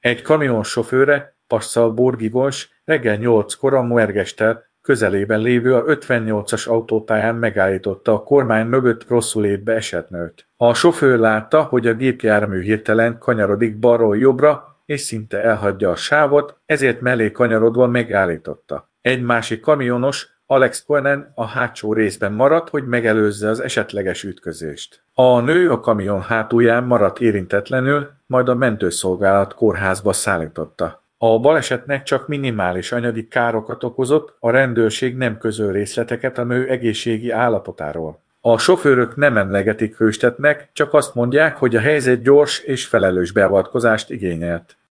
Egy kamion sofőre, Passal Borgivos reggel 8-kor a Muergestel közelében lévő a 58-as autópályán megállította a kormány mögött rosszul létbe esett nőt. A sofőr látta, hogy a gépjármű hirtelen kanyarodik balról jobbra, és szinte elhagyja a sávot, ezért mellé kanyarodva megállította. Egy másik kamionos, Alex Cohen a hátsó részben maradt, hogy megelőzze az esetleges ütközést. A nő a kamion hátulján maradt érintetlenül, majd a mentőszolgálat kórházba szállította. A balesetnek csak minimális anyagi károkat okozott, a rendőrség nem közöl részleteket a nő egészségi állapotáról. A sofőrök nem emlegetik hőstetnek, csak azt mondják, hogy a helyzet gyors és felelős beavatkozást igényelt.